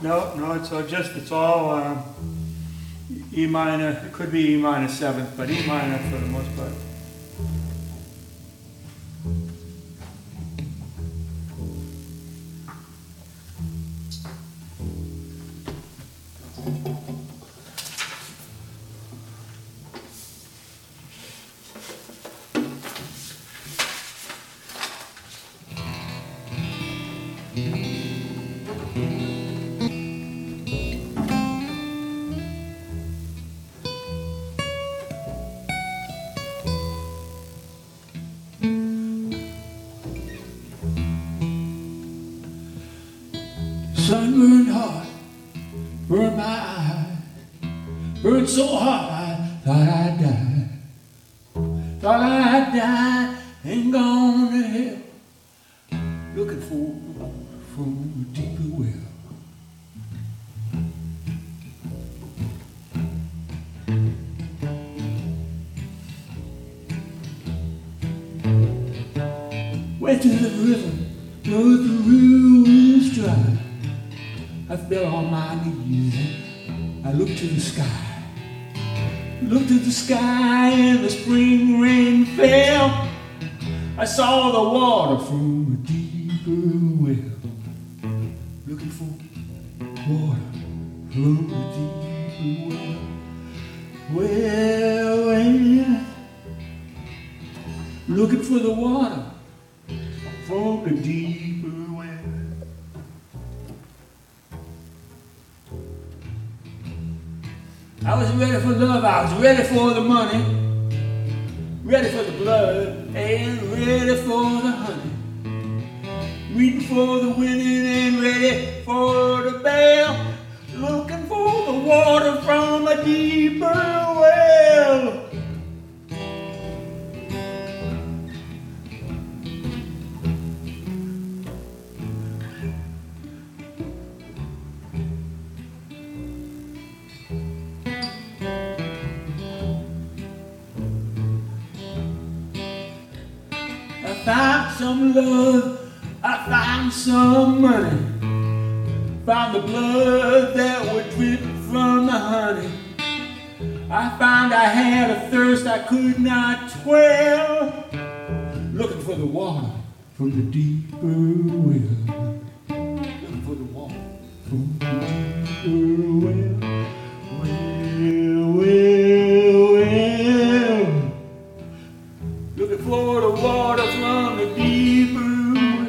no, it's all E minor. It could be E minor seventh, but E minor for the most part. Sun burned hard, burned my eye, burned so hard I thought I'd die. Thought I'd die and gone to hell, looking for from a deeper well. Went to the river, though the river was dry. I fell on my knees and I looked to the sky. Looked to the sky and the spring rain fell. I saw the water from a deeper well. Looking for water from a deeper well. Well, looking for the water from the deeper well. I was ready for love, I was ready for the money, ready for the blood, and ready for the honey. Waiting for the winning and ready for the bell, looking for the water from a deeper well. I found some love, I found some money, found the blood that would drip from the honey. I found I had a thirst I could not quell, looking for the water from the deeper well. Looking for the water from the deeper well. Well, well, well. Looking for the water from the deeper well.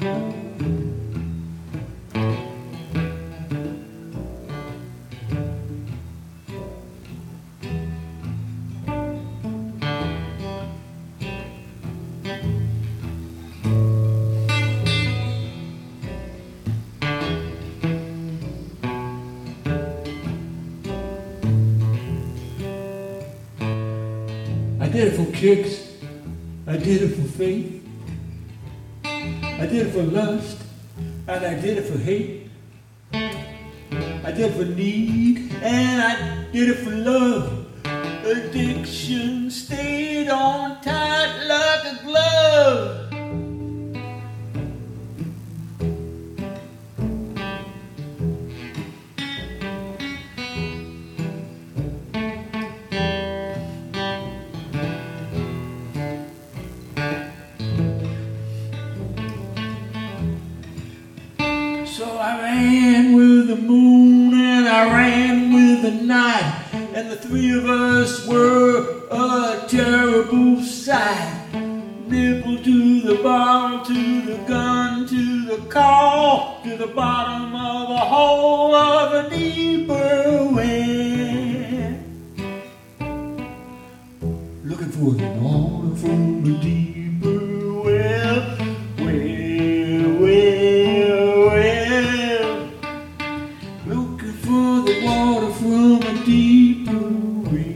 I did it for kicks, I did it for faith, I did it for lust, and I did it for hate. I did it for need, and I did it for love. Addiction stayed on tight like a glove. So I ran with the moon and I ran with the night, and the three of us were a terrible sight. Nipple to the bottle, to the gun, to the call, to the bottom of a hole of a deeper well. Looking for the water from the deeper well. Well, well, well. Looking for the water from a deeper well.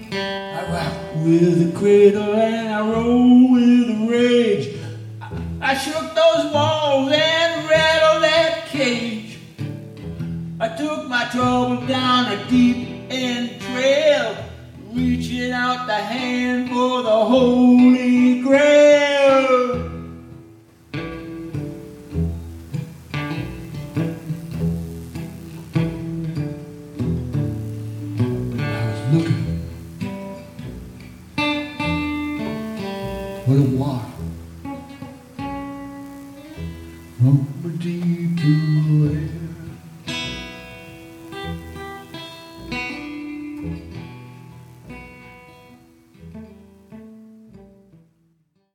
I rock with the cradle and I roll with the rage. I I shook those walls and rattled that cage. I took my trouble down a deep end trail, reaching out the hand for the Holy Grail. I was looking for the water from a deep blue